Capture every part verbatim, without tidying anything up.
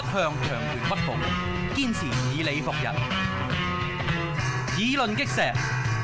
向強權屈服，堅持以理服人，議論擊石。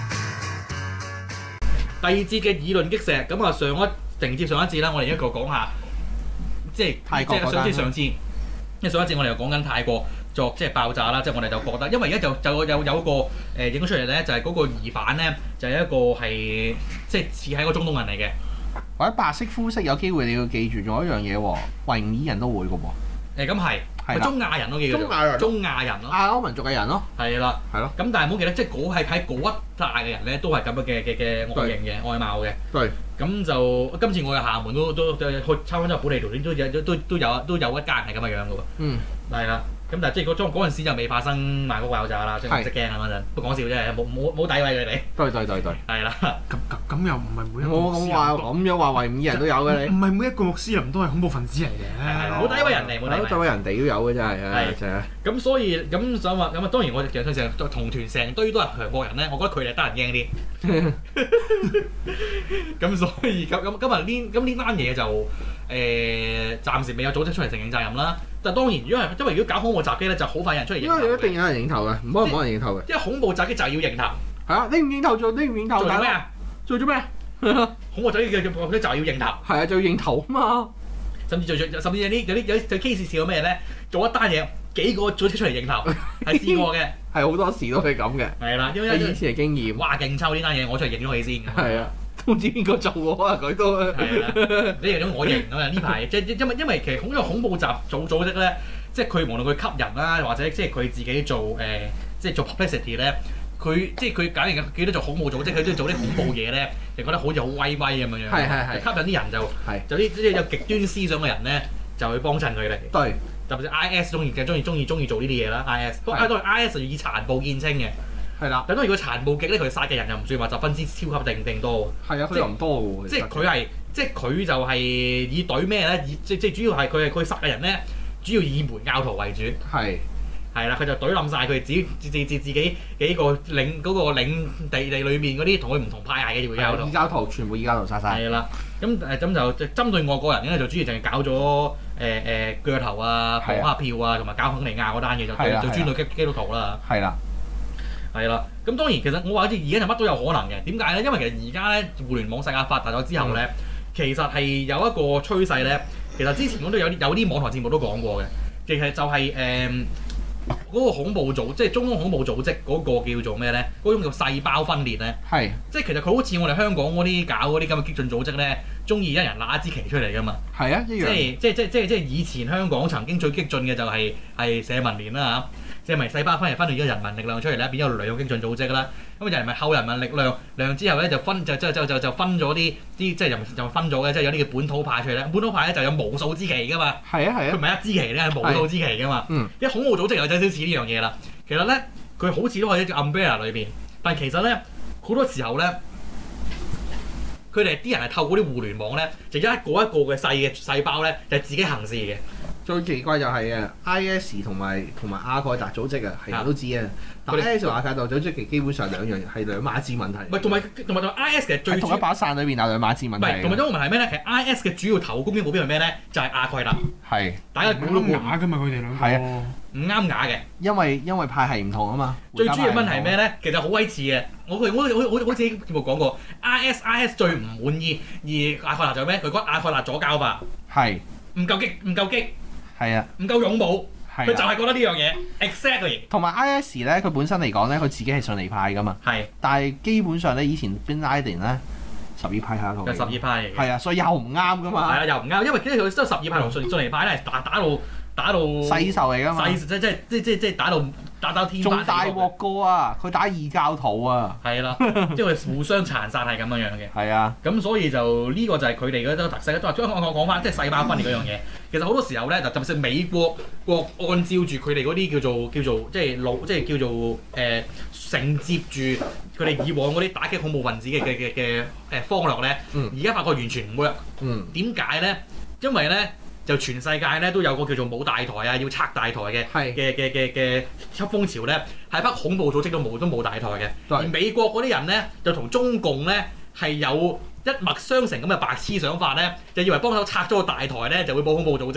第二節嘅議論擊石，咁啊上一承接上一節啦，我哋一個講下，即係泰國即係上即係上次，因為上一節我哋又講緊泰國作即係爆炸啦，即係我哋就覺得，因為而家就就有有一個誒影咗出嚟咧，就係嗰個疑犯咧，就係一個係即係似係一個中東人嚟嘅。 或者白色膚色有機會你要記住咗一樣嘢喎，維吾爾人都會嘅喎。 誒咁係， 係啦中亞人咯叫做中亞人中亞人咯， 亞歐民族嘅人咯， 係啦。 係咯。 咁但係唔好記得，即係嗰係喺嗰一帶嘅人咧，都係咁樣嘅嘅嘅外形嘅外貌嘅。 對。 咁就今次我去廈門都都都去參觀咗本地圖片，都有都都有都有一家人係咁嘅樣嘅喎。 嗯。 係啦。咁但係即係嗰嗰嗰陣時就未發生曼谷爆炸啦，即係唔識驚啊嗰陣，不過講笑啫，冇冇冇詆毀佢哋。 對對對對。 係啦。 咁咁咁又唔係每一個我咁話咁樣話維吾爾人都有嘅你。 唔係每一個穆斯林都係恐怖分子嚟嘅。 冇詆毀人哋，冇詆毀。 詆毀人哋都有嘅真係， 係就係。 咁所以咁想話咁啊，當然我哋其實成同團成堆都係強國人咧，我覺得佢哋得人驚啲。咁所以咁咁今日呢咁呢單嘢就誒暫時未有組織出嚟承認責任啦。但係當然，如果係因為如果搞恐怖襲擊咧，就好快有人出嚟認頭嘅。 因為一定有人認頭嘅，唔可以冇人認頭嘅。 因為恐怖襲擊就係要認頭。 係啊，你唔認頭做，你唔認頭做咩啊？ 做咗咩？ 恐怖襲擊嘅嘅就係要認頭。 係啊，就要認頭啊嘛。 甚至做甚至有啲有啲有啲 case 試過咩咧？做一單嘢幾個組織出嚟認頭，係試過嘅。 係好多時都係咁嘅。 係啦，因為以前嘅經驗。 哇！勁抽呢單嘢，我出嚟認咗佢先。 係啊。都唔知邊個做喎，可能佢都係啦，你認咗我認啊嘛！呢排即係因為因為其實恐因為恐怖集組組織咧，即係佢無論佢吸人啦，或者即係佢自己做誒、呃，即係做 publicity 咧，佢即係佢假如記得做恐怖組織，佢都要做啲恐怖嘢咧，就覺得好似好威威咁樣樣。 係係係。 吸引啲人就係就啲啲有極端思想嘅人咧，就去幫襯佢哋。 對。 特別係 I S 中意嘅，中意中意中意做呢啲嘢啦。I S，不過 I S 就以殘暴見稱嘅。係啦，但當然佢殘暴極咧，佢殺嘅人又唔算話十分之超級定定多喎。 係啊，佢又唔多喎。 即係佢係，即係佢就係以隊咩咧？以即即主要係佢係佢殺嘅人咧，主要以回教徒為主。 係係啦，佢就隊冧晒佢自己自自自己幾個領嗰、嗰個領地地裏面嗰啲同佢唔同派系嘅回教徒。 異教徒全部異教徒殺晒。 係啦，咁誒咁就針對外國人咧，就主要淨係搞咗誒誒腳頭啊、放蝦票啊，同埋搞肯尼亞嗰單嘢，就就專對基基督徒啦。 係啦。 係啦，咁當然其實我話好似而家就乜都有可能嘅，點解咧？因為其實而家咧互聯網世界發達咗之後咧，嗯、其實係有一個趨勢咧。其實之前我都有啲有啲網台節目都講過嘅，其實就係誒嗰個恐怖組，即係中東恐怖組織嗰個叫做咩咧？嗰種叫細胞分裂咧。係。即係其實佢好似我哋香港嗰啲搞嗰啲咁嘅激進組織咧，中意一人揦一支旗出嚟㗎嘛。係啊，一樣。即係即係即係即係即係以前香港曾經最激進嘅就係係社民連啦嚇。即係咪細胞分裂分裂咗人民力量出嚟咧，變咗兩個激進組織啦。咁人民後人民力量量之後咧，就分就就就就就分咗啲啲即係又就分咗嘅，即係有啲叫本土派出嚟咧。本土派咧就有無數支旗㗎嘛。係啊係啊。佢唔係一支旗咧，係無數支旗㗎嘛。嗯。啲恐怖組織有少少似呢樣嘢啦。其實咧，佢好似都係一隻 umbrella 裏邊，但係其實咧好多時候咧，佢哋啲人係透過啲互聯網咧，就一個一個嘅細嘅細胞咧，就係自己行事嘅。 最奇怪就係啊 ，I S 同埋同埋阿蓋達組織啊，係人都知啊。但 I S 同阿蓋達組織其實基本上兩樣係兩碼子問題。唔係同埋同埋同 I S 嘅最同一把傘裏邊有兩碼子問題。唔係同埋一個問題係咩咧？其實 I S 嘅主要投攻擊目標係咩咧？就係、是、阿蓋達。係。大家估都估啱㗎嘛？佢哋兩個。係啊。 唔啱牙嘅。因為因為派系唔同啊嘛。最主要問題係咩咧？其實好威似嘅。我佢我我我好似節目講過 ，I S I S 最唔滿意而阿蓋達就係咩？佢覺得阿蓋達左膠吧。係。唔夠激，唔夠激。係啊，唔夠勇武，佢就係覺得呢樣嘢 exactly。同埋 I S 咧，佢本身嚟講咧，佢自己係遜尼派噶嘛。係。但係基本上咧，以前 Bin Laden 咧，什葉派係一套。係什葉派嚟嘅。係啊，所以又唔啱噶嘛。係啊，又唔啱，因為因為佢都什葉派同遜遜尼派咧，打打到打到。世仇嚟噶嘛。世即即即即即打到打到天。仲大鑊過啊！佢打異教徒啊。係啦，即係佢互相殘殺係咁樣樣嘅。係啊。咁所以就呢個就係佢哋嗰個特色咧。都話將我講翻，即係細胞分裂嗰樣嘢。其實好多時候咧，就特別係美國國按照住佢哋嗰啲叫做叫做即係老即係叫做誒、呃、承接住佢哋以往嗰啲打擊恐怖分子嘅嘅嘅嘅誒方略咧，而家發覺完全唔 work。嗯。點解咧？因為咧就全世界咧都有個叫做冇大台啊，要拆大台嘅嘅嘅嘅嘅吸風潮咧，係北恐怖組織都冇都冇大台嘅。而美國嗰啲人咧就同中共咧係有一脈相承咁嘅白痴想法咧，就以為幫手拆咗個大台咧就會冇恐怖組織。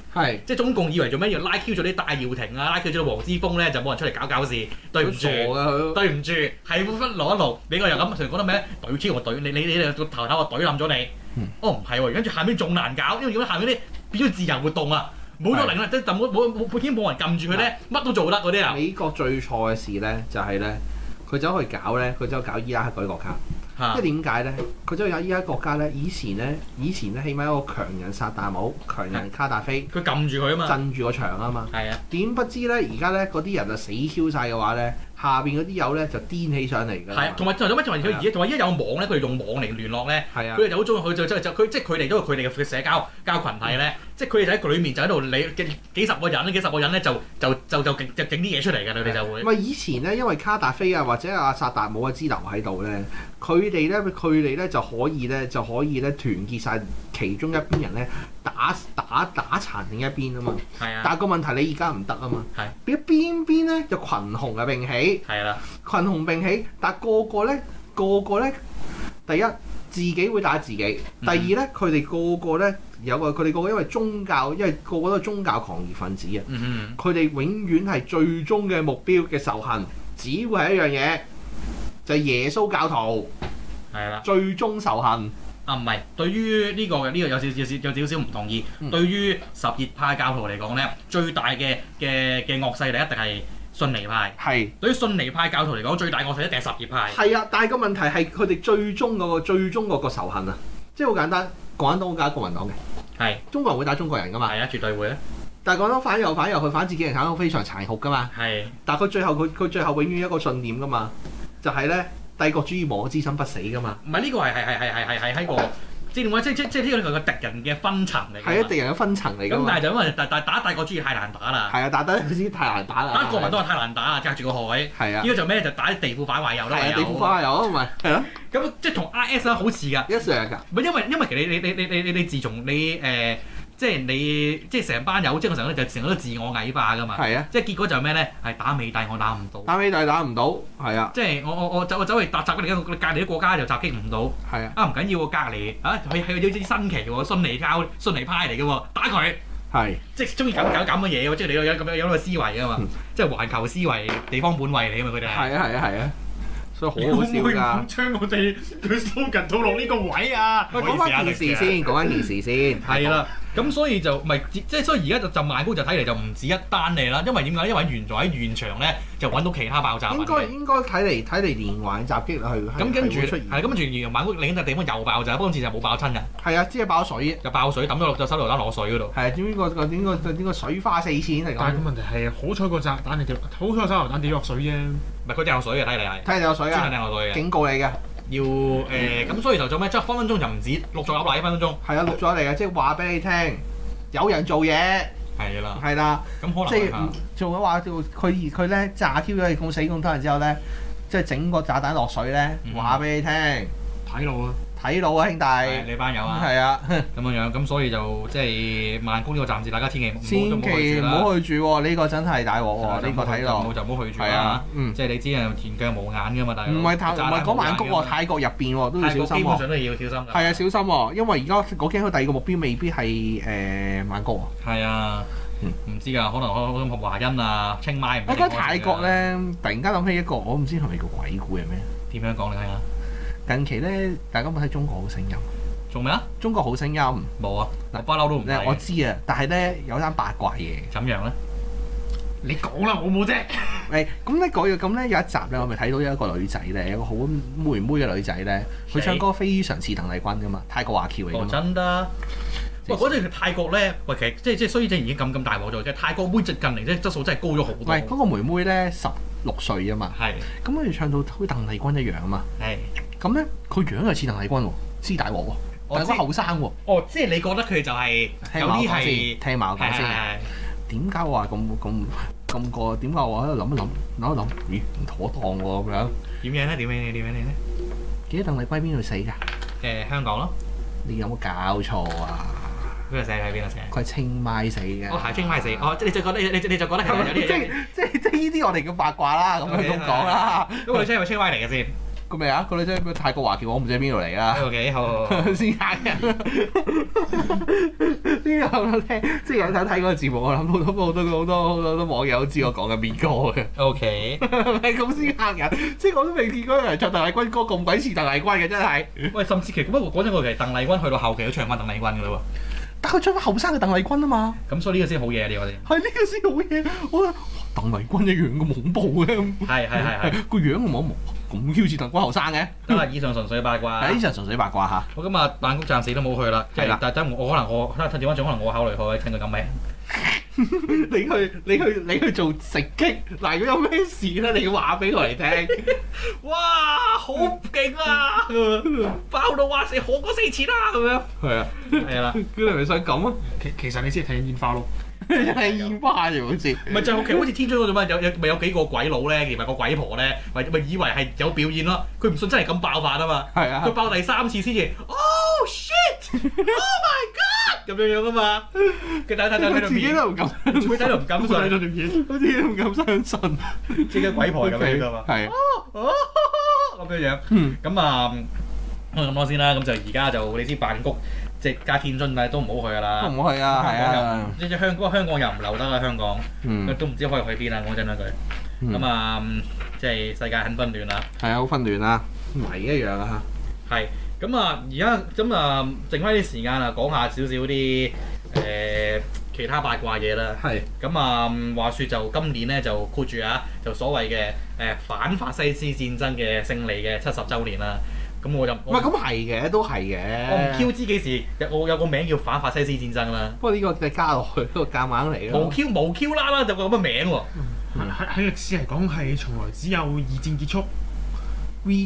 係， 即係中共以為做咩要拉 Q 咗啲戴耀廷啊，拉 Q 咗黃之鋒咧，就冇人出嚟搞搞事。對唔住，對唔住，係會分攞一路。你個又咁，成日覺得咩？懟 Q 我懟你，你你你個頭頭我懟冧咗你。嗯、哦唔係喎，跟住下面仲難搞，因為如果下面啲變咗自由活動啊，冇咗零啦，即係冇冇冇已經冇人撳住佢咧，乜都做得嗰啲啊。 美國最錯嘅事咧，就係咧，佢走去搞咧，佢走去搞伊拉克嗰啲國家。即係點解咧？佢走去搞伊拉克國家咧，以前咧，以前咧，起碼有個強人薩達姆、強人卡達菲， 佢撳住佢啊嘛， 鎮住個場啊嘛。係啊。點不知咧，而家咧嗰啲人就死 Q 晒嘅話咧，下邊嗰啲友咧就癲起上嚟㗎。係啊，同埋同埋乜？同埋佢而家同埋依家有網咧，佢哋用網嚟聯絡咧。係啊。佢哋就好中意，佢就就就佢即係佢哋都係佢哋嘅社交交羣體咧。即係佢哋就喺佢裡面就喺度你幾幾十個人，幾十個人咧就就就就就整啲嘢出嚟㗎，佢哋就會。咪以前咧，因為卡達菲啊或者阿薩達姆嘅支流喺度咧，佢哋咧佢哋咧就可以咧就可以咧團結晒其中一邊人咧打打打殘另一邊啊嘛。係啊。但係個問題你而家唔得啊嘛。係。變咗邊邊咧就群雄嘅並起。係啦。群雄並起，但係個個咧個個咧，第一自己會打自己，第二咧佢哋個個咧。有啊！佢哋個個因為宗教，因為個個都係宗教狂熱分子啊！佢哋、嗯、永遠係最終嘅目標嘅仇恨，只會係一樣嘢，就係、是、耶穌教徒。係啦，最終仇恨啊！唔係，對於呢、這個嘅呢、這個有少少有少少唔同意。嗯、對於什葉派教徒嚟講咧，最大嘅嘅嘅惡勢力一定係遜尼派。係是。對於遜尼派教徒嚟講，最大惡勢力一定係什葉派。係啊，但係個問題係佢哋最終嗰、那個最終嗰個仇恨啊！即係好簡單，共產黨會打國民黨嘅。係，中國人會打中國人噶嘛？係啊，絕對會啊！但係講得反右反右，佢反自己人產生非常殘酷噶嘛？係。但係佢最後佢佢最後永遠一個信念噶嘛，就係、是、咧帝國主義亡我之心不死噶嘛。唔係呢個係係係係係係喺個即係點講？即即即呢個係個敵人嘅分層嚟。係啊，敵人嘅分層嚟㗎。咁但係就因為但但打帝國主義太難打啦。係啊，打得佢先太難打啦。打國民黨太難打啊，隔住個海。係啊。呢個就咩？就打地庫反壞右啦。係啊，地庫反壞右啊，唔係係咯。咁即係同 I S 好似㗎。一樣㗎。唔係因為因為其實你你你你你你自從你誒。呃即係你，即係成班友，即係我成日就成日都自我矮化噶嘛。係啊。即係結果就係咩咧？係打美帝我打唔到。打美帝打唔到，係啊。即係我我我走我走去襲襲佢哋隔離啲國家就襲擊唔到。係啊。啊唔緊要喎，隔離啊係係有啲新奇喎，遜尼教遜尼派嚟嘅喎，打佢。係。即係中意搞搞咁嘅嘢喎，即係你有有咁樣有咁嘅思維啊嘛，即係環球思維、地方本位嚟啊嘛，佢哋係。係啊係啊係啊。所以好好笑㗎！會唔會將我哋佢蘇近套落呢個位啊？講翻件事先，講翻件事先。係啦，咁所以就唔係即係，所以而家就就曼谷就睇嚟就唔止一單嚟啦。因為點解？因為原在喺現場咧就揾到其他爆炸物。應該應該睇嚟睇嚟連環襲擊去。咁跟住係咁跟住，原曼谷另一笪地方又爆炸，不過今次就冇爆親人。係啊，只係爆水，就爆水抌咗落就手榴彈落水嗰度。係啊，點個個點個點個水花四濺嚟講。但係個問題係好彩個炸彈你掉，好彩個手榴彈跌落水啫。唔係佢掟落水嘅，睇嚟係。睇嚟有水啊！專掟落水嘅。警告你嘅。要誒咁，呃、所以就做咩？即係分分鐘就唔止錄咗入嚟，分分鐘。係啊，錄咗嚟嘅，即係話俾你聽，有人做嘢。係啦。係啦。咁可能即係做嘅話，佢佢咧炸 Q 咗咁死咁多人之後咧，即係整個炸彈落水咧，話俾你聽。睇路啊！睇路啊，兄弟！你班友啊！係啊，咁樣樣咁，所以就即係曼谷呢個暫時，大家千祈千祈唔好去住喎！呢個真係大鑊喎！呢個睇落就唔好去住啦。即係你知啊，田腳無眼噶嘛，大佬。唔係泰唔係講曼谷喎，泰國入邊喎都要小心喎。基本上都要小心。係啊，小心喎，因為而家我驚佢第二個目標未必係誒曼谷喎。係啊，唔知㗎，可能可能華欣啊、清邁。我覺得泰國咧，突然間諗起一個，我唔知係咪叫鬼故係咩？點樣講你睇下？近期咧，大家有冇睇《中國好聲音》？做咩啊？《中國好聲音》冇啊！嗱，不嬲都唔睇。我知啊，但係咧有單八卦嘢。怎樣咧？你講啦，我冇啫。誒，咁咧嗰個咁咧有一集咧，我咪睇到有一個女仔咧，有個好妹妹嘅女仔咧，佢唱歌非常似鄧麗君噶嘛，泰國華僑嚟㗎嘛。哦，真㗎！喂，嗰陣泰國咧，喂，其實即係即係，雖然已經咁咁大鑊咗，其實泰國妹近嚟即係質素真係高咗好多。喂，嗰個妹妹咧十六歲啊嘛。係。咁跟住唱到好似鄧麗君一樣啊嘛。係。咁咧，佢樣又似鄧麗君喎，師大鑊喎，但係佢後生喎。哦，即係你覺得佢就係有啲係聽埋我講先。點解我話咁咁咁個？點解我喺度諗一諗，諗一諗，咦唔妥當喎咁樣？點樣咧？點樣咧？點樣咧？記得鄧麗君邊度死㗎？誒香港咯。你有冇搞錯啊？邊度死？喺邊度死？佢係清邁死嘅。哦，係清邁死。哦，即係你就覺得你你你就覺得係有啲即係即係即係呢啲我哋叫八卦啦，咁樣咁講啦。咁個女仔係咪清邁嚟嘅先？ 個咩啊？個女仔咩泰國華僑，我唔知喺邊度嚟啊。 O K， 好， 先嚇人。呢個我聽，即係有睇睇嗰個節目，我諗好多好多好多好多好多網友都知我講緊邊個嘅。 O K， 係咁先嚇人，即係我都未見過有人唱鄧麗君歌咁鬼似鄧麗君嘅，真係。 喂，甚至其實不過講真，我其實鄧麗君去到後期都唱翻鄧麗君㗎啦喎。 但佢唱翻後生嘅鄧麗君啊嘛。 咁所以呢個先好嘢，呢個先。 係呢個先好嘢，我覺得鄧麗君一樣咁恐怖嘅。 係係係係。個樣我冇咁 Q 似鄧君後生嘅。 得啦，以上純粹八卦。 係以上純粹八卦嚇。 我今日辦公暫時都冇去啦。係啦。但係我可能我睇下調翻轉，可能我考慮去聽佢咁名。 你去你去你去做食擊嗱，如果有咩事咧，你要話俾我嚟聽。 哇，好勁啊！爆到話死好過四次啦咁樣。係啊，係啦。 佢係咪想咁啊？ 其其實你先係睇緊煙花咯。 係煙花啫，好似。 唔係就係其實好似天津嗰度嘛，有有咪有幾個鬼佬咧，同埋個鬼婆咧，咪咪以為係有表演咯，佢唔信真係咁爆發啊嘛。係啊。佢爆第三次先至，Oh shit！Oh my god！咁樣樣啊嘛。佢睇睇睇喺度自己都唔敢， 佢睇到唔敢信， 睇到條片，好似都唔敢相信。 即係鬼婆咁樣㗎嘛。係。咁樣樣。嗯。咁啊，咁多先啦。咁就而家就你知辦公。即係加天津咪都唔好去㗎啦， 都唔好去啊，係啊！ 即係香港，香港又唔留得啦，香港， 嗯、 都唔知可以去邊啦。講真啦佢，咁、嗯、啊，即係世界很紛亂啦。 係啊，好紛亂啊，迷一樣啊嚇。係，咁啊，而家咁啊，剩翻啲時間啊，講下少少啲誒其他八卦嘢啦。係。咁啊，話説就今年咧就括住啊，就所謂嘅誒、呃、反法西斯戰爭嘅勝利嘅七十週年啦。咁我就唔係咁係嘅，都係嘅。 我唔 Q 知幾時有我有個名叫反法西斯戰爭啦。 不過呢個就加落去，都係夾硬嚟咯。 冇 Q 冇 Q 啦啦，就個咁嘅名喎。 喺喺歷史嚟講係從來只有二戰結束 ，V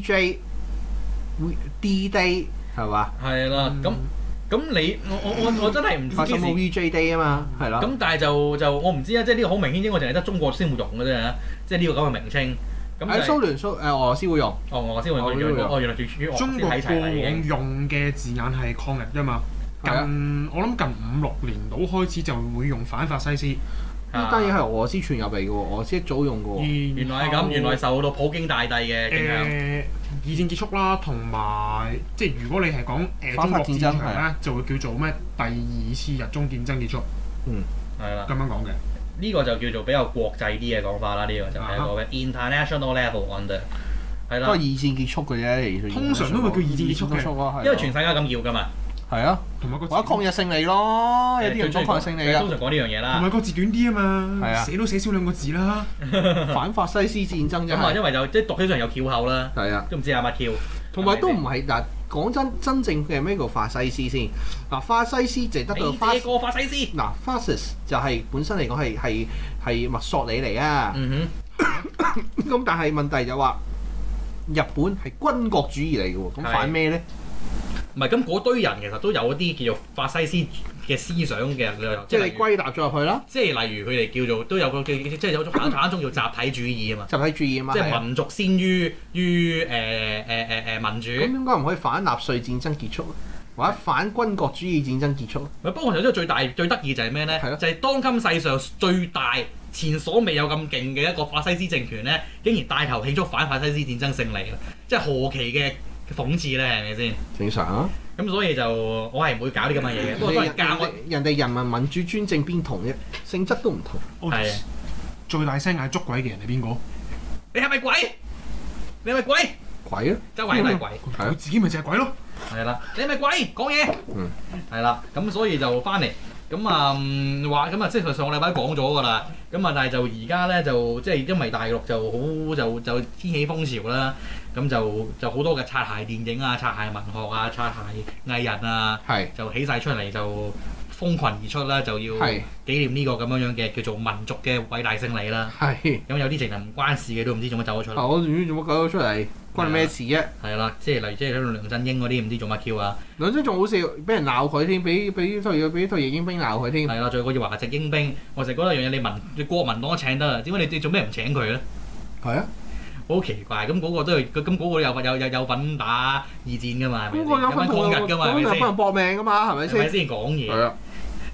J、D Day 係嘛？ 係啦，咁咁你我我我我真係唔知幾時 V J Day 啊嘛，係啦。 咁但係就就我唔知啊，即係呢個好明顯，應該淨係得中國先會用嘅啫，即係呢個咁嘅名稱。 喺蘇聯蘇誒俄羅斯會用， 哦俄羅斯會用，哦原來中國過往用嘅字眼係抗日啫嘛。近我諗近五六年度開始就會用反法西斯。 呢單嘢係俄羅斯傳入嚟嘅喎，俄羅斯一早用嘅喎。 原來係咁，原來受到普京大帝嘅影響。 誒二戰結束啦，同埋即係如果你係講誒中國戰場咧，就會叫做咩第二次日中戰爭結束。 嗯， 係啦， 咁樣講嘅。 呢個就叫做比較國際啲嘅講法啦，呢、這個就係一個嘅 international level on the 係啦。 都係二戰結束嘅啫， 通常都會叫二戰結束嘅， 因為全世界咁叫㗎嘛。 係啊，同埋個或者抗日勝利咯，有啲人講抗日勝利啊。 通常講呢樣嘢啦。 同埋個字短啲啊嘛， 係啊， 寫都寫少兩個字啦。 反法西斯戰爭啫。 咁啊，因為就即係讀起上有翹口啦。 係啊， 都唔知阿乜 Q。 同埋都唔係嗱，講真，真正嘅咩叫法西斯先？嗱，法西斯就得到法。 你個法西斯。 嗱 ，fascist 就係本身嚟講係係係墨索里尼啊。 嗯哼。咁但係問題就話，日本係軍國主義嚟嘅喎，咁反咩咧？ 唔係，咁嗰堆人其實都有一啲叫做法西斯嘅思想嘅， 即係你歸納咗入去啦。 即係例如佢哋叫做都有個即係有種反一種叫集體主義啊嘛。 集體主義啊嘛。 即係民族先於於誒誒誒誒民主。咁點解唔可以反納粹戰爭結束咧？或者反軍國主義戰爭結束咧？ 不過其實最大最得意就係咩咧？就係當今世上最大前所未有咁勁嘅一個法西斯政權咧，竟然帶頭慶祝反法西斯戰爭勝利啊！即係何其嘅諷刺咧，係咪先？ 正常啊！ 咁所以就我係唔會搞啲咁嘅嘢嘅。不過都係教我人哋人民民主專政邊同啫，性質都唔同。 係啊！ 最大聲嗌捉鬼嘅人係邊個？ 你係咪鬼？你係咪鬼？ 鬼啊！ 周圍都係鬼， 佢自己咪就係鬼咯。 係啦，你係咪鬼？講嘢。嗯。係啦，咁所以就翻嚟。咁啊話咁啊，即係上個禮拜講咗㗎啦。咁啊，但係就而家咧就即係因為大陸就好就就掀起風潮啦。咁就就好多嘅擦鞋電影啊、擦鞋文學啊、擦鞋藝人啊，就起晒出嚟就蜂群而出啦，就要紀念呢個咁樣樣嘅叫做民族嘅偉大勝利啦。係。咁有啲直頭唔關事嘅都唔知做乜走咗出嚟。 我唔知做乜搞咗出嚟，關你咩事啫？係啦，即係例如即係喺梁振英嗰啲唔知做乜 Q 啊。 梁振英仲好笑，俾人鬧佢添，俾俾退俾退役英兵鬧佢添。 係啦，仲有個要華籍英兵，我成日覺得一樣嘢，你民你國民黨都請得啦，點解你你做咩唔請佢咧？係啊。好奇怪，咁嗰個都係，咁嗰個有有有有份打二戰噶嘛，係咪先？有份抗日噶嘛，係咪先？有份搏命噶嘛，係咪先？係咪先講嘢？係啊。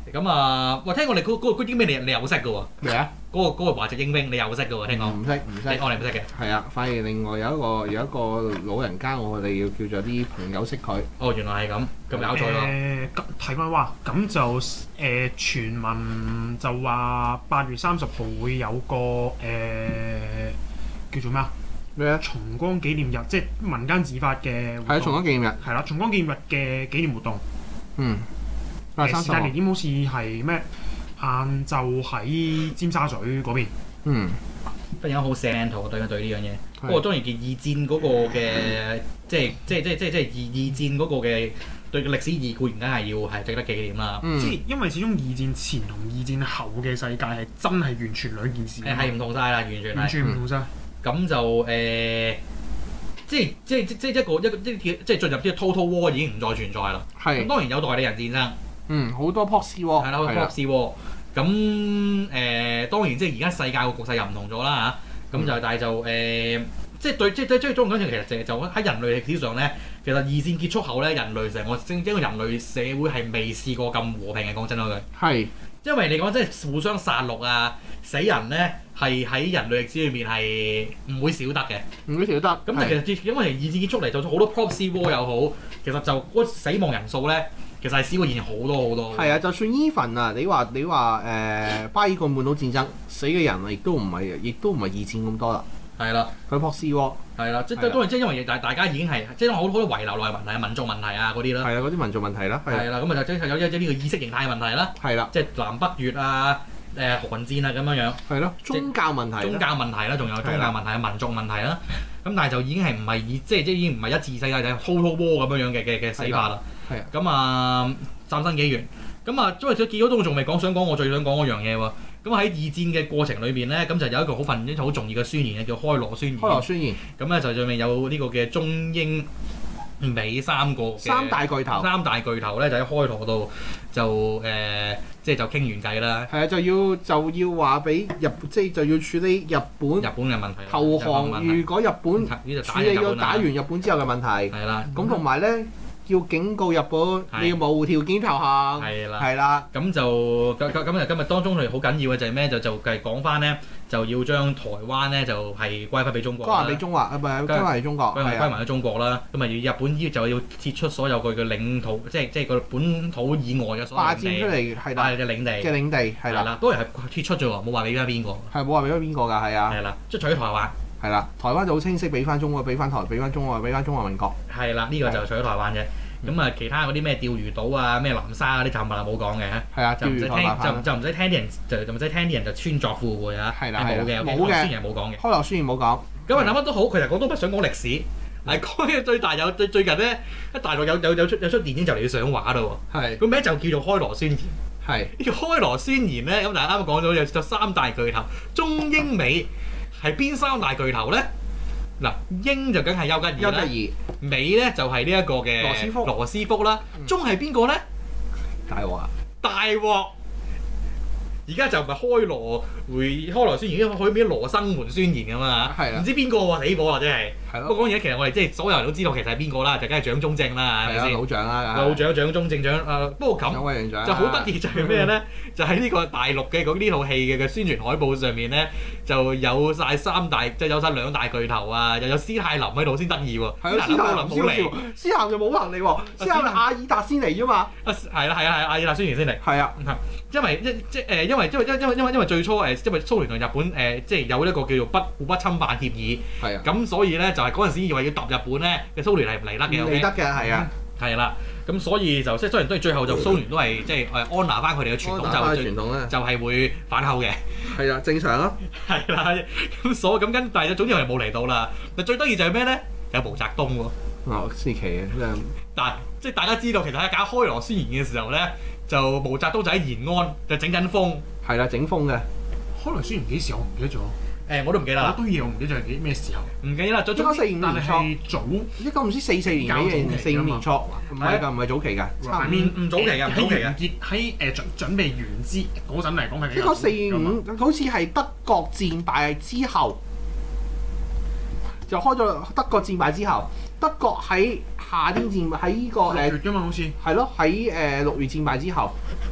咁啊，喂，聽講你嗰嗰嗰啲咩你你有識嘅喎？ 咩啊？ 嗰個嗰個華籍英兵你有識嘅喎？聽講唔識唔識， 我哋唔識嘅。 係啊，反而另外有一個有一個老人家，我哋要叫做啲朋友識佢。 哦，原來係咁，咁搞錯咯。 誒，咁睇翻話，咁就誒傳聞就話八月三十號會有個誒叫做咩啊？ 咩啊？ 重光紀念日，即係民間自發嘅活動。 係啊，重光紀念日。 係啦，重光紀念日嘅紀念活動。 嗯。八月三十號。 時間地點好似係咩？晏晝喺尖沙咀嗰邊。 嗯。 忽然間好正圖對對呢樣嘢。不過當然件二戰嗰個嘅，即係即係即係即係即係二二戰嗰個嘅對歷史意義固然梗係要係值得紀念啦。 嗯。 即係因為始終二戰前同二戰後嘅世界係真係完全兩件事。 誒係唔同晒啦，完全係。 完全唔同晒。 咁就誒、呃，即係即係即即一個一個即即係進入啲 total war 已經唔再存在啦。 係。 咁當然有代理人戰爭。 嗯，好多 proxy war。 係啦，好多 proxy war。咁誒、呃，當然即係而家世界個局勢又唔同咗啦嚇。咁、嗯、就但係就誒、呃，即係對即即即係中國講其實就就喺人類歷史上咧，其實二戰結束後咧，人類成個整整個人類社會係未試過咁和平嘅。講真嗰句。係。因為你講即係互相殺戮啊，死人咧係喺人類歷史裏面係唔會少得嘅， 唔會少得。咁但其實因為二戰結束嚟，就算好多 proxy war 又好，其實就嗰死亡人數咧，其實係少過以前好多好多。係啊，就算 even 啊，你話你話誒、呃、巴爾幹半島戰爭死嘅人亦都唔係，亦都唔係二戰咁多啦。係啦，佢 proxy war。係啦，即係當然即係因為大大家已經係即係好多好多遺留落嚟問題、民族問題啊嗰啲啦。係啊，嗰啲民族問題啦。係啦，咁啊就即係有一啲呢個意識形態嘅問題啦。係啦，即係南北越啊、誒韓戰啊咁樣樣。係咯，宗教問題。宗教問題啦，仲有宗教問題、民族問題啦。咁但係就已經係唔係以即係即係已經唔係一次世界就係 total war 咁樣樣嘅嘅嘅死法啦。係啊。咁啊，暫生幾元。咁啊，因為佢結果都仲未講，想講我最想講嗰樣嘢喎。咁喺二戰嘅過程裏邊咧，咁就有一個好份一好重要嘅宣言嘅，叫開羅宣言。開羅宣言。咁咧就上面有呢個嘅中英美三個三大巨頭。三大巨頭咧就喺開羅度就誒、呃，即係就傾完計啦。係啊，就要就要話俾日，即係就要處理日本日本嘅問題。投降，如果日本處理咗打完日本之後嘅問題。係啦。咁同埋咧。要警告日本，你要無條件投降。係啦，係啦。咁就咁咁咁就今日當中佢好緊要嘅就係咩？就就係講翻咧，就要將台灣咧就係歸翻俾中國。歸還俾中華啊，唔係歸還俾中國。歸還歸還俾中國啦。咁啊，日本依就要撤出所有佢嘅領土，即係即係個本土以外嘅所有領地。霸佔出嚟係啦嘅領地嘅領地係啦。當然係撤出咗喎，冇話俾翻邊個。係冇話俾翻邊個㗎？係啊。係啦，即係除咗台灣。係啦，台灣就好清晰，俾翻中國，俾翻台，俾翻中國，俾翻中華民國。係啦，呢、這個就除咗台灣啫。咁啊，其他嗰啲咩釣魚島啊、咩南沙嗰啲就唔係冇講嘅。係啊，就唔使聽，就就唔使聽啲人，就就唔使聽啲人就穿鑿附會啊。係啦，冇嘅，冇嘅，宣言冇講嘅。開羅宣言冇講。咁啊，諗乜都好，其實我都不想講歷史。係講嘅最大有最最近咧，喺大陸有有有出有出電影就嚟要上畫啦喎。係。個名就叫做開羅宣言。係。呢個開羅宣言咧，咁大家啱啱講咗有就三大巨頭，中英美。係邊三大巨頭咧？嗱，英就梗係丘吉爾啦，美咧就係呢一個嘅羅斯福，羅斯福啦。中係邊個咧？大鑊啊！大鑊！而家就唔係開羅回開羅宣言，可以變羅生門宣言咁嘛？係啊！唔知邊個喎？死火啊！真係。係咯。不過講嘢，其實我哋即係所有人都知道其實係邊個啦，就梗係蔣中正啦，係咪先？老蔣啦，老蔣、蔣中正、蔣誒。不過咁就好得意，就係咩咧？就喺呢個大陸嘅嗰呢套戲嘅嘅宣傳海報上面咧，就有晒三大，即係有晒兩大巨頭啊！又有斯泰林喺度先得意喎。係啊，斯泰林冇嚟，斯泰林就冇行嚟喎。斯泰林阿爾達先嚟啫嘛。啊，係啦，係啊，係阿爾達宣言先嚟。係啊，因為一即誒，因為因為因為因為因為最初誒，因為蘇聯同日本誒，即係有一個叫做不互不侵犯協議。係啊。咁所以咧，就係嗰陣時以為要揼日本咧，嘅蘇聯係唔嚟得嘅。唔嚟得嘅，係啊。係啦，咁所以就即係雖然都係最後就蘇聯都係即係誒安拿翻佢哋嘅傳統，就傳統就係會反口嘅。係啊，正常咯。係啦，咁所以咁跟，但係總之係冇嚟到啦。但最得意就係咩咧？有毛澤東喎。哦，先奇嘅，但即係大家知道，其實喺搞開羅宣言嘅時候咧，就毛澤東就喺延安就整緊風。係啦，整風嘅。開羅宣言幾時我唔記得咗。誒，我都唔記得啦。好多嘢我唔記得咗係幾咩時候。唔記得啦，一九四五年初。早一九唔知四四年幾四五年初。唔係㗎，唔係早期㗎。唔唔早期㗎，唔早期㗎。喺誒準準備完之嗰陣嚟講係。一九四五好似係德國戰敗之後，就開咗德國戰敗之後，德國喺夏天戰喺呢個誒六月㗎嘛，好似係咯，喺誒六月戰敗之後。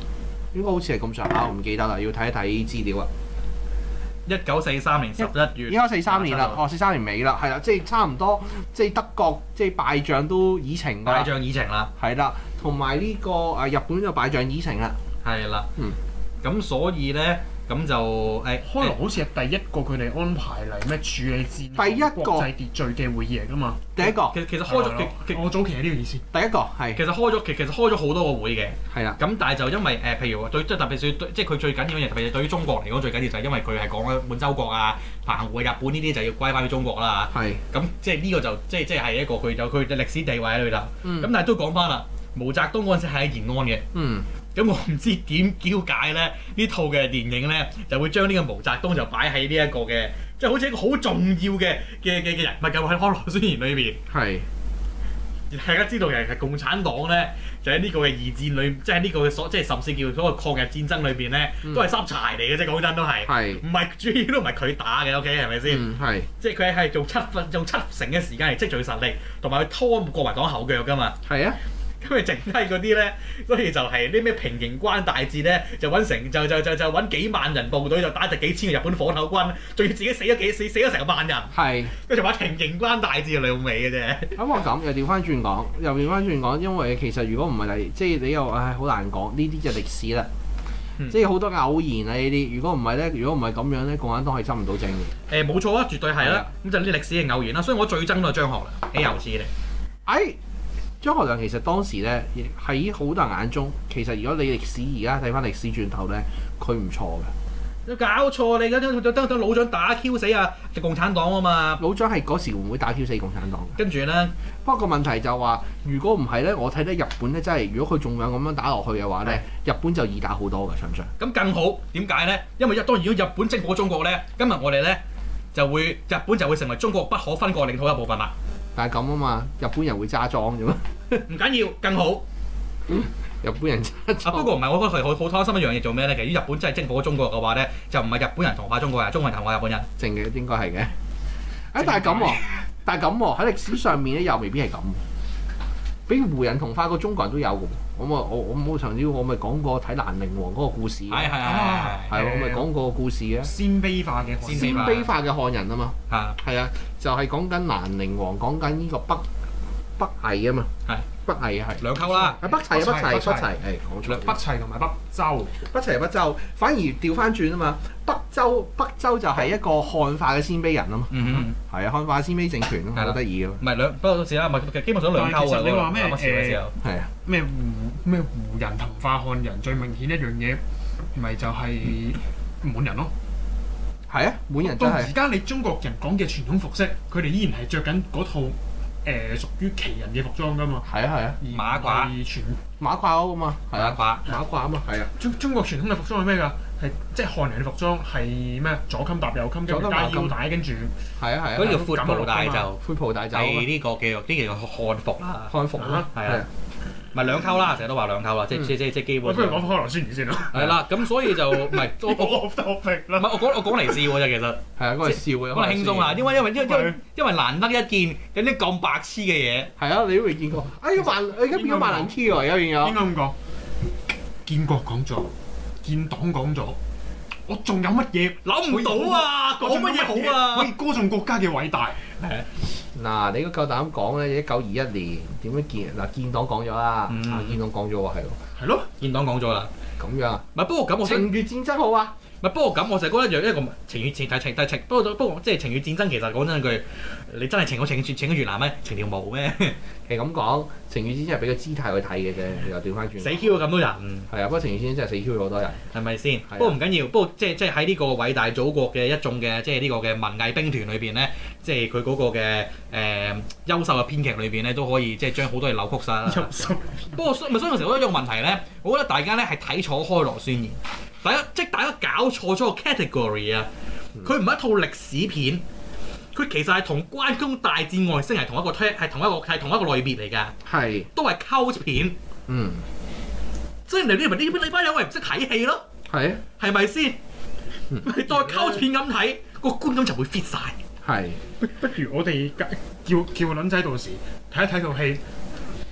應該好似係咁上下，我唔記得啦，要睇一睇資料啊。 一九四三年十一月， 應該四三年啦，哦，四三年尾啦，係啦，即係差唔多，即係德國即係敗仗都已成㗎， 敗仗已成啦， 係啦，同埋呢個誒日本就敗仗已成啦， 係啦， 嗯， 咁所以咧。咁就誒， 開羅好似係第一個佢哋安排嚟咩處理戰第一個國際秩序嘅會議嚟㗎嘛。 第一個其實其實開咗， 我早期係呢個意思。 第一個係其實開咗，其其實開咗好多個會嘅。係啦。咁但係就因為誒，譬如話對即係特別對，即係佢最緊要嘅嘢，特別係對於中國嚟講最緊要就係因為佢係講緊滿洲國啊、澎湖、日本呢啲就要歸翻俾中國啦。係。咁即係呢個就即係即係係一個佢有佢嘅歷史地位喺度啦。嗯。咁但係都講翻啦，毛澤東嗰陣時係喺延安嘅。嗯。咁我唔知點叫解咧，呢套嘅電影咧就會將呢個毛澤東就擺喺呢一個嘅，即係好似一個好重要嘅嘅嘅嘅人物咁喺《開羅宣言》裏邊。係。大家知道其實係共產黨咧，就喺呢個嘅二戰裏，即係呢個嘅所，即係甚至叫嗰個抗日戰爭裏邊咧，嗯、都係濕柴嚟嘅啫。講真都係。係。唔係主要都唔係佢打嘅 ，OK 係咪先？嗯，係。即係佢係用七分用七成嘅時間嚟積聚實力，同埋去拖國民黨後腳㗎嘛。係啊。咁咪剩低嗰啲咧，所以就係啲咩平型關大捷咧，就揾成就就就就揾幾萬人部隊就打敵幾千個日本火頭軍，仲要自己死咗幾死死咗成萬人。係，跟住話平型關大捷兩尾嘅啫。咁我咁又調翻轉講，又調翻轉講，因為其實如果唔係你，即係你又唉好難講，呢啲就歷史啦。嗯、即係好多偶然啊呢啲，如果唔係咧，如果唔係咁樣咧，共產黨係執唔到政嘅。誒冇錯啊，絕對係啦。咁就呢啲歷史嘅偶然啦，所以我最憎都係張學良，豈有此理。哎。張學良其實當時咧喺好多人眼中，其實如果你歷史而家睇翻歷史轉頭咧，佢唔錯嘅。你搞錯你而家等等等老蔣打 Q 死啊！就共產黨啊嘛。老蔣係嗰時會唔會打 Q 死共產黨？跟住咧，不過個問題就話，如果唔係咧，我睇得日本咧真係，如果佢仲有咁樣打落去嘅話咧，日本就易打好多嘅，信唔信？咁更好，點解咧？因為一當然如果日本征服中國咧，今日我哋咧就會日本就會成為中國不可分割領土一部分啦。但係咁啊嘛，日本人會揸莊啫嘛。唔緊要，更好。嗯、日本人揸莊。啊，不過唔係，我覺得佢好好貪心一樣嘢做咩咧？其實如果日本真係征服咗中國嘅話咧，就唔係日本人同化中國人，中國人同化日本人。正嘅應該係嘅。誒、哎，但係咁喎，但係咁喎，喺歷史上面咧又未必係咁。俾胡人同化過中國人都有嘅喎。我咪我我冇曾經我咪講過睇蘭陵王嗰個故事。係係係係。係我咪講過個故事嘅。鮮卑化嘅鮮卑化嘅漢人啊嘛。係係啊，就係講緊蘭陵王，講緊呢個北。北魏啊嘛，係北魏係兩溝啦，係北齊啊北齊北齊，係講錯。北齊同埋北周，北齊北周，反而調翻轉啊嘛，北周北周就係一個漢化嘅鮮卑人啊嘛，嗯係啊漢化鮮卑政權咯，好得意嘅。唔係兩不過到時啦，唔係基本上兩溝啊。其實你話咩誒係啊咩胡咩胡人同化漢人最明顯一樣嘢，咪就係滿人咯。係啊，滿人真係。到而家你中國人講嘅傳統服飾，佢哋依然係着緊嗰套。誒、呃、屬於旗人嘅服裝㗎嘛，係啊係啊，馬褂傳馬褂嗰個嘛，係啊馬馬褂啊嘛，係啊。中中國傳統嘅服裝係咩㗎？係即係漢人嘅服裝係咩？左襟搭右襟，跟住加腰帶，跟住係啊係啊。嗰啲叫闊袍大袖，闊袍大袖係呢個叫呢個叫漢服啦，漢服啦，係啊。唔係兩溝啦，成日都話兩溝啦，即係即係即係基本。不如講開羅宣言先啦。係啦，咁所以就唔係我我我我講我講嚟笑嘅啫，其實係啊，講嚟笑嘅，講嚟輕鬆下，因為因為因為因為難得一見有啲咁白痴嘅嘢。係啊，你都未見過。哎呀萬，而家變咗萬能 T 喎，而家變咗。應該咁講。建國講咗，建黨講咗，我仲有乜嘢諗唔到啊？講乜嘢好啊？可以歌頌國家嘅偉大。係啊。嗱，你都夠膽講咧？一九二一年點樣建？嗱，建黨講咗啦，啊建黨講咗喎，係喎，係咯，建黨講咗啦。咁樣啊？唔係，不過咁我情與戰爭好啊。唔係，不過咁我就覺得一樣一個情與情，但情但情，不過不過即係情與戰爭，其實講真句，你真係情我情情咗越南咩？情條毛咩？其實咁講，情與戰爭係俾個姿態去睇嘅啫，又調翻轉。死 Q 咗咁多人。係啊，不過情與戰爭真係死 Q 咗好多人，係咪先？不過唔緊要，不過即係即係喺呢個偉大祖國嘅一眾嘅即係呢個嘅文藝兵團裏邊咧，即係佢嗰個嘅誒優秀嘅編劇裏邊咧，都可以即係將好多嘢扭曲晒啦。不過咪所以有時候我覺得一個問題咧，我覺得大家咧係睇錯開羅宣言。大家即係大家搞錯咗個 category 啊！佢唔係一套歷史片，佢其實係同關公大戰外星係同一個係同一個係同一個類別嚟㗎。係都係 cult 片。嗯，即係你呢呢呢班友咪唔識睇戲咯？係啊，係咪先？你當 cult 片咁睇，個觀感就會 fit 晒。係，不不如我哋叫叫撚仔到時睇一睇套戲。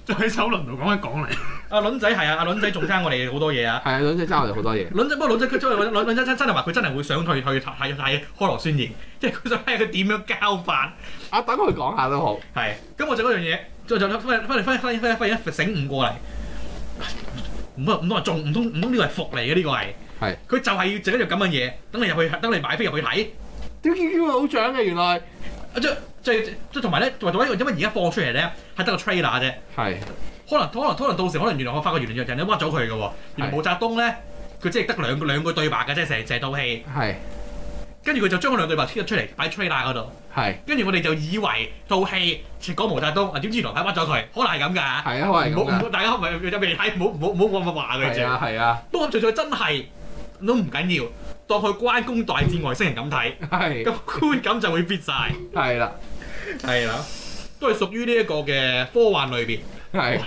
就喺首輪度講一講嚟。 阿倫仔係啊，阿倫仔仲爭我哋好多嘢啊。 係啊，倫仔爭我哋好多嘢。 倫仔不過倫仔佢真係倫仔真真係話佢真係會想去去睇睇開羅宣言，即係佢想睇下佢點樣交法。 啊，等佢講下都好。 係，咁我就嗰樣嘢，就就翻嚟翻嚟翻嚟翻嚟翻嚟醒悟過嚟。唔通唔通話中唔通唔通呢個係伏嚟嘅呢個係？係。佢就係要整一樣咁嘅嘢，等你入去，等你買飛入去睇。點解叫好獎嘅原來？即即即同埋咧，同埋因為而家放出嚟咧係得個 trailer 啫。係。可能可能可能到時可能原來我發覺原來人哋屈咗佢嘅喎。原來毛澤東咧，佢即係得兩兩句對白嘅啫，成成套戲。係。跟住佢就將嗰兩對白貼咗出嚟擺 trailer 嗰度。係。跟住我哋就以為套戲講毛澤東，啊點知原來係屈咗佢，可能係咁㗎。係啊，可能係咁㗎。唔好大家唔係有未睇，唔好唔好唔好咁話佢啫。係啊係啊。不過最最真係都唔緊要。當佢關公大戰外星人咁睇，咁觀感就會 fit 晒。係啦，係啦，都係屬於呢一個嘅科幻類別。係。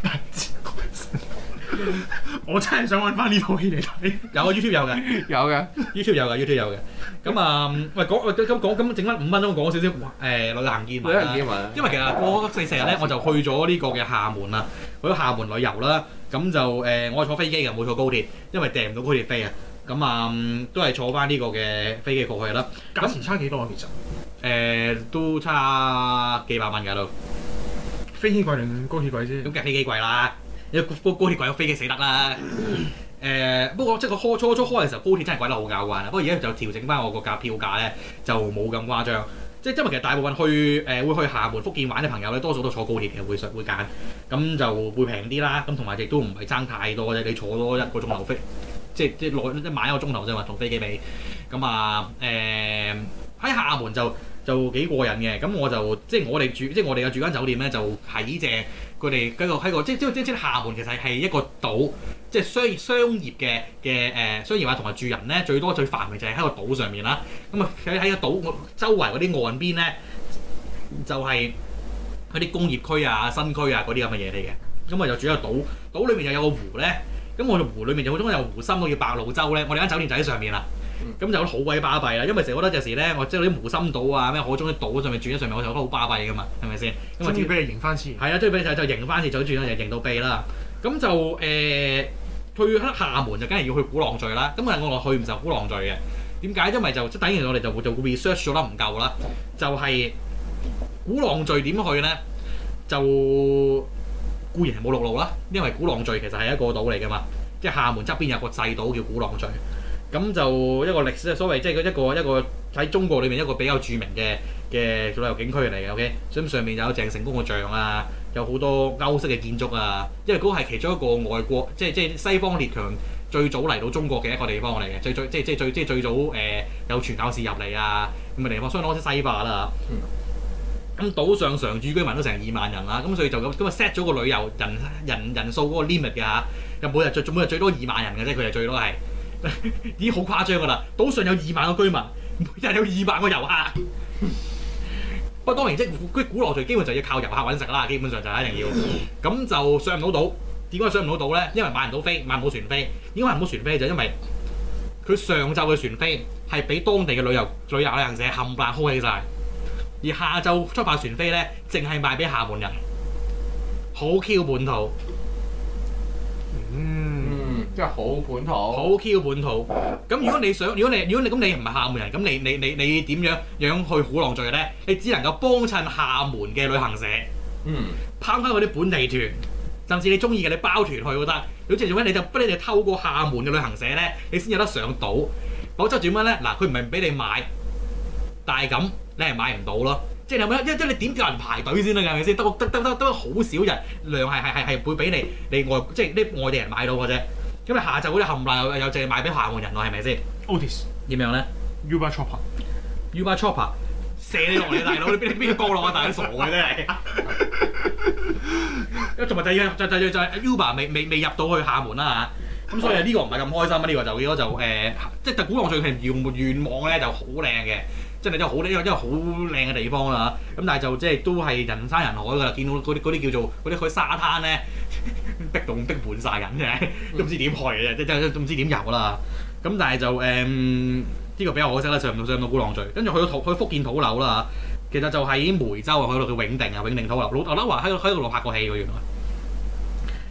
我真係想揾翻呢套戲嚟睇。 有啊 ，YouTube 有嘅，有嘅 ，YouTube 有嘅 ，YouTube 有嘅。咁啊，喂講喂咁講咁整翻五分鐘講少少誒旅行見聞。旅行見聞。因為其實過四四日咧，我就去咗呢個嘅廈門啦，去咗廈門旅遊啦。咁就誒，我係坐飛機嘅，冇坐高鐵，因為訂唔到高鐵飛啊。咁啊、嗯，都係坐翻呢個嘅飛機過去啦。 價錢差幾多啊？其實誒、 呃，都差幾百蚊㗎都。 飛機貴定高鐵貴啫？ 咁梗係飛機貴啦，因為高高鐵貴，飛機死得啦。誒、呃，不過即係個開初初開嘅時候，高鐵真係貴得好交關啊。不過而家就調整翻我個價票價咧，就冇咁誇張。即係因為其實大部分去誒、呃、會去廈門、福建玩嘅朋友咧，多數都坐高鐵嘅，會會揀，咁就會平啲啦。咁同埋亦都唔係爭太多啫，你坐多一個鐘頭飛。即係即係耐即係買一個鐘頭啫嘛，同飛機比咁啊誒喺廈門就就幾過癮嘅。咁我就即係我哋住即係我哋嘅住間酒店咧，就喺正佢哋喺個喺個即即即即廈門其實係一個島，即係商商業嘅嘅誒商業啊，同埋住人咧最多最繁榮就係喺個島上面啦。咁啊喺喺個島周圍嗰啲岸邊咧，就係嗰啲工業區啊、新區啊嗰啲咁嘅嘢嚟嘅。咁我就住喺個島，島裏面又有個湖咧。咁我個湖裏面就好中有湖心，好似白鷺洲咧。我哋間酒店就喺上面啦。咁、嗯、就好鬼巴閉啦，因為成日覺得有時咧，我即係啲湖心島啊、咩海中啲島上面住喺上面，我就覺得好巴閉噶嘛，係咪先？咁啊， 中意俾你贏翻次。係啊，中意俾你就就贏翻次，就住啦，就贏到痹啦。咁就誒、呃、去廈門就梗係要去鼓浪嶼啦。咁啊，我話去唔就鼓浪嶼嘅。點解？因為就即係等於我哋就就 research 咗得唔夠啦。就係、是、鼓浪嶼點去咧？就固然係冇陸路啦，因為鼓浪嶼其實係一個島嚟㗎嘛，即係廈門側邊有個細島叫鼓浪嶼，咁就一個歷史所謂即係一個一個喺中國裏面一個比較著名嘅嘅旅遊景區嚟嘅 ，OK， 咁上面有鄭成功嘅像啊，有好多歐式嘅建築啊，因為嗰個係其中一個外國即係即係西方列強最早嚟到中國嘅一個地方嚟嘅，最最即係即係最即係最早誒、呃、有傳教士入嚟啊咁嘅地方，相當之西化啦。嗯咁島上常住居民都成二萬人啦，咁所以就咁咁啊 set 咗個旅遊人人人數嗰個 limit 嘅嚇，又每日最每日最多二萬人嘅啫，佢哋最多係已經好誇張㗎啦。島上有二萬個居民，每日有二萬個遊客。不過當然即係鼓浪嶼基本就要靠遊客揾食啦，基本上就一定要。咁就上唔到島，點解上唔到島咧？因為買唔到飛，買唔到船飛。點解買唔到船飛就因為佢上晝嘅船飛係俾當地嘅旅遊旅遊旅行社冚唪唥開起晒。而下晝出發船飛咧，淨係賣俾廈門人，好 Q 本土。 嗯，即係好本土。 好 Q 本土。咁如果你想，如果你如果你咁你唔係廈門人，咁你你你你點樣樣去鼓浪嶼咧？你只能夠幫襯廈門嘅旅行社。嗯。拋開嗰啲本地團，甚至你中意嘅你包團去都得。好似做咩你就不你就透過廈門嘅旅行社咧，你先有得上島。否則點樣咧？嗱，佢唔係唔俾你買，但係咁。你係買唔到咯，即係你有冇？因因為你點叫人排隊先啦，係咪先？得得得得得好少人量係係係係會俾你你外即係啲外地人買到嘅啫。咁你下晝嗰啲冚唪唥又又淨係賣俾廈門人喎，係咪先 ？Otis 點樣咧 ？Uber Chopper，Uber Chopper 射你落嚟大佬，你邊邊個降落啊？大佬傻嘅真係。同埋第二就就就係 Uber 未未未入到去廈門啦嚇，咁所以呢個唔係咁開心啊！呢、呢個就應該就誒、呃，即係鼓浪嶼係願願望咧就好靚嘅。真係真係好，因為因為好靚嘅地方啦，咁但係就即係都係人山人海㗎啦，見到嗰啲嗰啲叫做嗰啲去沙灘咧，逼到逼滿晒人嘅，都唔知點去嘅，即係都唔知點遊啦。咁但係就誒呢、嗯呢個比較可惜啦，上唔到上唔到鼓浪嶼，跟住去到土去福建土樓啦，其實就喺梅州啊，去到叫永定啊，永定土樓，劉劉德華喺喺嗰度拍過戲喎，原來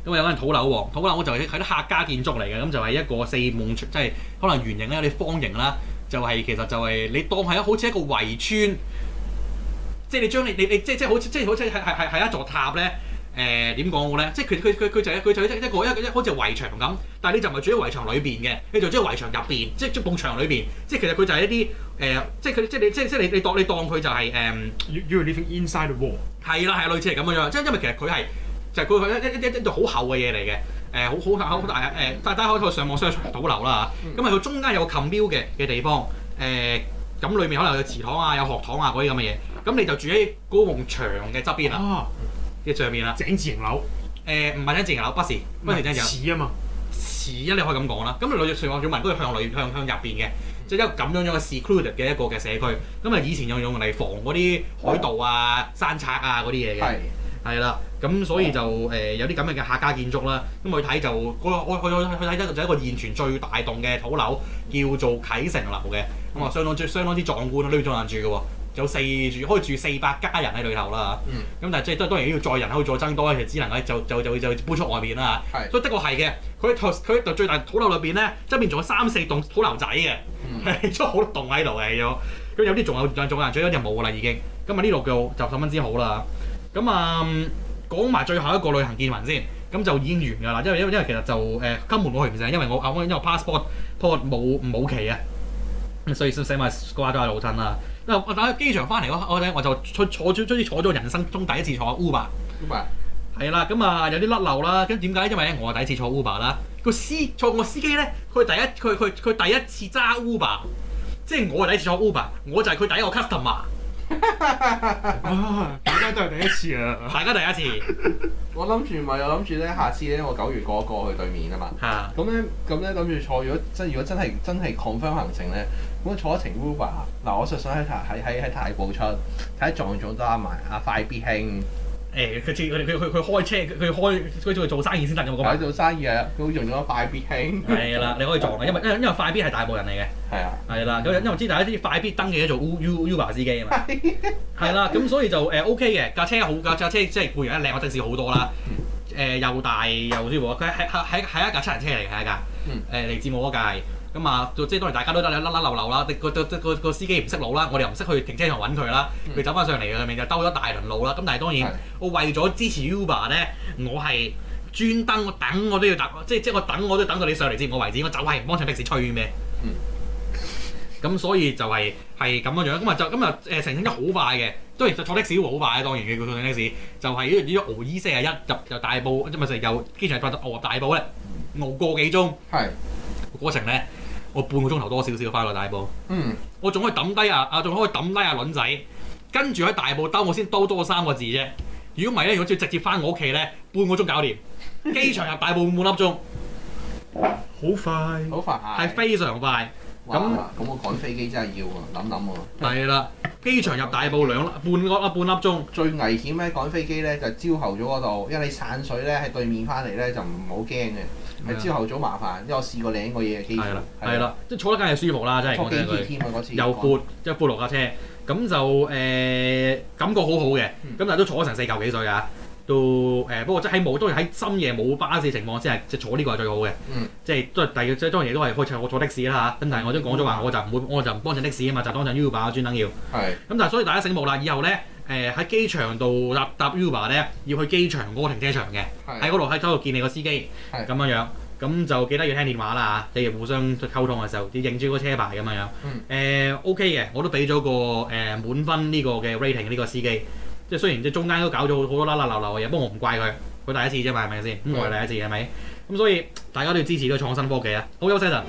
咁有間土樓王，土樓王就係啲客家建築嚟嘅，咁就係一個四面即係可能圓形啦，有啲方形啦，就係、是、其實就係你當係好似一個圍村，即係你將你你你即係即係好似即係好似係係係係一座塔咧。誒點講好咧？即係佢佢佢佢就係佢就係一一個一一好似圍牆咁，但係你就唔係住喺圍牆裏邊嘅，你就住喺圍牆入邊，即係即係埲牆裏邊。即係其實佢就係一啲誒、呃，即係佢即係你即係即係你你當你當佢就係、是、誒。Um, You are living inside the wall。係啦係類似係咁樣樣，即係因為其實佢係就係佢係一一一一度好厚嘅嘢嚟嘅，誒好好好大誒，大家可以上網 search 土樓啦嚇。咁啊佢中間有個 commune 嘅嘅地方，誒咁裏面可能有祠堂啊、有學堂啊嗰啲咁嘅嘢，咁你就住喺嗰埲牆嘅側邊啦。啊嘅上面啦， 井字型樓， 誒唔係井字型樓，不是，不是井字型樓， 似啊嘛， 似啊，你可以咁講啦。咁你上網要問嗰個向裏向向入邊嘅，即係一個咁樣樣嘅 secluded 嘅一個嘅社區。咁啊以前又用嚟防嗰啲海盜啊、山賊啊嗰啲嘢嘅，係係啦。咁所以就誒、呃、有啲咁嘅嘅客家建築啦。咁去睇就我我我去睇就係一個現存最大棟嘅土樓，叫做啟成樓嘅。咁啊相當之相當之壯觀，裏邊仲有人住嘅喎。有四住可以住四百家人喺裏頭啦，咁、嗯、但係即係都當然要再人口再增多咧，其實只能咧就就就就搬出外面啦。所以的確係嘅，佢佢佢最大土樓裏邊咧，側邊仲有三四棟土樓仔嘅，係咗好多棟喺度嘅咗。咁有啲仲有仲有人住，有啲冇啦已經。咁啊呢度就就十分之好啦。咁啊講埋最後一個旅行見聞先，咁就已經完㗎啦。因為因為因為其實就誒、呃、根本我去唔成，因為我因為我 passport passport 冇冇期啊，所以先寫埋掛咗喺老襯啦。因為我打機場翻嚟嗰我咧我就坐坐咗，終於坐咗人生中第一次坐 Uber。Uber 係啦，咁啊有啲甩漏啦。咁點解？因為咧我係第一次坐 Uber 啦。個司坐個司機咧，佢第一佢佢佢第一次揸 Uber，即係我係第一次坐 Uber，我就係佢第一個 customer。 啊！大家都係第一次啊！ 大家第一次。 我諗住唔係，我諗住咧，下次咧，我九月過一過去對面啊嘛。 係。 咁咧，咁咧諗住坐，如果真如果真係真係 confirm 行程咧，咁坐一程 Uber。嗱，我實想喺喺喺喺大埔出，睇下撞唔撞得埋阿快必興。 誒，佢佢佢佢佢開車，佢開佢做做生意先得㗎嘛。 喺做生意啊，佢用咗快必興。係啦，你可以撞嘅，因為因為因為快必係大埔人嚟嘅。係啊。係啦，咁因為我知大家啲快必登記咗做 U Uber 司機啊嘛。係啦，咁所以就誒 OK 嘅，架車好架架車即係固然一靚，我的士好多啦。誒又大又舒服，佢係係係係一架七人車嚟嘅，係一架。誒嚟自我嗰架係。咁啊，即係當然大家都得甩甩漏漏啦，個個個個司機唔識路啦，我哋又唔識去停車場揾佢啦，佢、嗯、走翻上嚟上面就兜咗大輪路啦。咁但係當然，我為咗支持 Uber 咧，我係專登我等我都要等，即係即係我等我都等到你上嚟接我為止，我就係唔幫襯的士吹咩？咁、嗯、所以就係係咁樣樣，咁啊就咁啊誒成程得好快嘅，當然就坐的士會好快嘅，當然嘅佢坐的士就係呢呢個 O E 四十一入入大埔，即係咪成由機場到入大埔咧，熬個幾鐘，係過程咧。我半個鐘頭多少少翻到大埔，嗯，我仲可以抌低啊啊，仲可以抌低阿倫仔，跟住喺大埔兜我先兜多三個字啫。如果唔係咧，如果要直接翻我屋企咧，半個鐘搞掂。機場入大埔半粒鐘， 好快， 好快， 係非常快。咁咁我趕飛機真係要喎，諗諗喎。係啦，機場入大埔兩半個啊半粒鐘。 最危險咧趕飛機咧就朝頭早嗰度，因為你散水咧喺對面翻嚟咧就唔好驚嘅。係朝頭早麻煩，因為我試過領過嘢嘅機場。係啦，係啦，即係坐得梗係舒服啦，真係。坐幾熱添啊嗰次。又闊，即係闊落架車，咁就誒、呃、感覺好好嘅。咁、嗯、但係都坐咗成四嚿幾歲啊，都誒、呃、不過即係喺冇，當然喺深夜冇巴士嘅情況之下，即係坐呢個係最好嘅。嗯。即係都係第二，即係當然都係開車我坐的士啦嚇。咁但係我都講咗話，我就唔會，我就唔幫襯的士啊嘛，就當陣 Uber 專登要。係。咁但係所以大家醒目啦，以後咧。誒喺機場度搭搭 Uber 咧，要去機場嗰個停車場嘅，喺嗰度喺嗰度見你個司機，咁樣樣，咁就記得要聽電話啦嚇，你哋互相溝通嘅時候要認住個車牌咁樣樣。誒、嗯呃、OK 嘅，我都俾咗個誒、呃、滿分呢個嘅 rating 呢個司機，即係雖然即係中間都搞咗好多啦啦流流嘅嘢，不過我唔怪佢，佢第一次啫嘛，係咪先？咁我係第一次係咪？咁所以大家都要支持呢個創新科技啊！好，休息陣。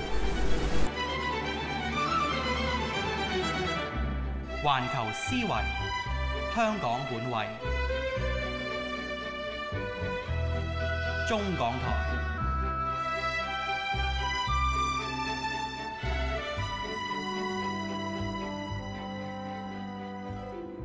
環球思維。香港本位，中港台。